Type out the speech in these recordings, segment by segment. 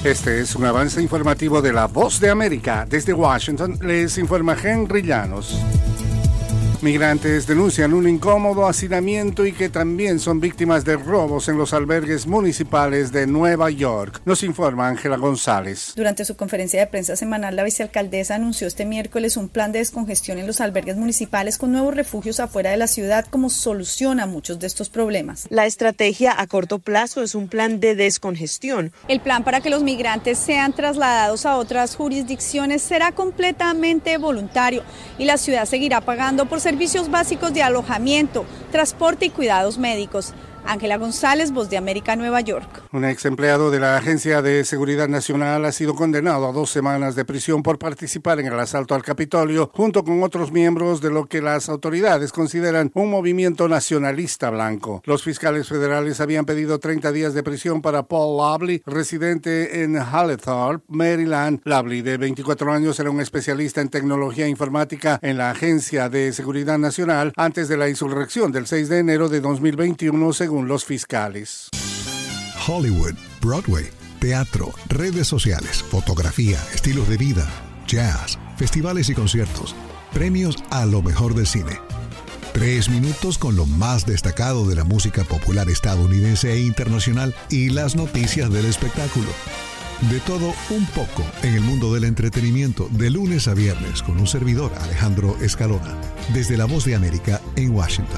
Este es un avance informativo de La Voz de América. Desde Washington les informa Henry Llanos. Migrantes denuncian un incómodo hacinamiento y que también son víctimas de robos en los albergues municipales de Nueva York. Nos informa Ángela González. Durante su conferencia de prensa semanal, la vicealcaldesa anunció este miércoles un plan de descongestión en los albergues municipales con nuevos refugios afuera de la ciudad como solución a muchos de estos problemas. La estrategia a corto plazo es un plan de descongestión. El plan para que los migrantes sean trasladados a otras jurisdicciones será completamente voluntario y la ciudad seguirá pagando por servicios básicos de alojamiento, transporte y cuidados médicos. Ángela González, Voz de América, Nueva York. Un ex empleado de la Agencia de Seguridad Nacional ha sido condenado a 2 semanas de prisión por participar en el asalto al Capitolio, junto con otros miembros de lo que las autoridades consideran un movimiento nacionalista blanco. Los fiscales federales habían pedido 30 días de prisión para Paul Labley, residente en Hallethorpe, Maryland. Labley, de 24 años, era un especialista en tecnología informática en la Agencia de Seguridad Nacional antes de la insurrección del 6 de enero de 2021, según los fiscales. Hollywood, Broadway, teatro, redes sociales, fotografía, estilos de vida, jazz, festivales y conciertos, premios a lo mejor del cine. 3 minutos con lo más destacado de la música popular estadounidense e internacional y las noticias del espectáculo. De todo un poco en el mundo del entretenimiento, de lunes a viernes, con un servidor, Alejandro Escalona, desde La Voz de América en Washington.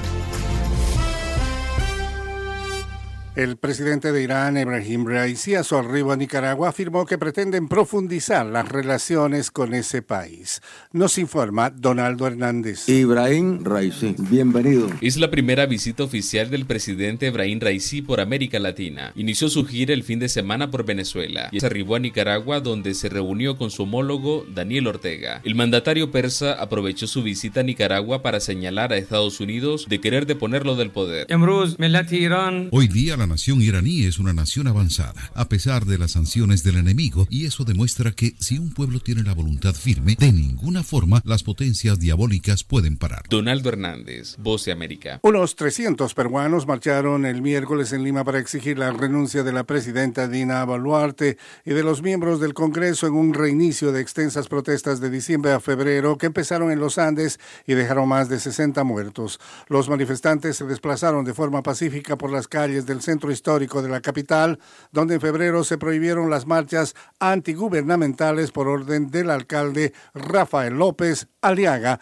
El presidente de Irán, Ebrahim Raisi, a su arribo a Nicaragua, afirmó que pretenden profundizar las relaciones con ese país. Nos informa Donaldo Hernández. Ebrahim Raisi, bienvenido. Es la primera visita oficial del presidente Ebrahim Raisi por América Latina. Inició su gira el fin de semana por Venezuela y se arribó a Nicaragua, donde se reunió con su homólogo Daniel Ortega. El mandatario persa aprovechó su visita a Nicaragua para señalar a Estados Unidos de querer deponerlo del poder. Hoy día la nación iraní es una nación avanzada, a pesar de las sanciones del enemigo, y eso demuestra que si un pueblo tiene la voluntad firme, de ninguna forma las potencias diabólicas pueden parar. Donaldo Hernández, Voz de América. Unos 300 peruanos marcharon el miércoles en Lima para exigir la renuncia de la presidenta Dina Boluarte y de los miembros del Congreso en un reinicio de extensas protestas de diciembre a febrero que empezaron en los Andes y dejaron más de 60 muertos. Los manifestantes se desplazaron de forma pacífica por las calles del centro histórico de la capital, donde en febrero se prohibieron las marchas antigubernamentales por orden del alcalde Rafael López Aliaga,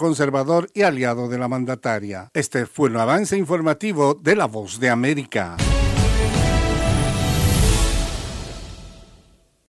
ultraconservador y aliado de la mandataria. Este fue un avance informativo de La Voz de América.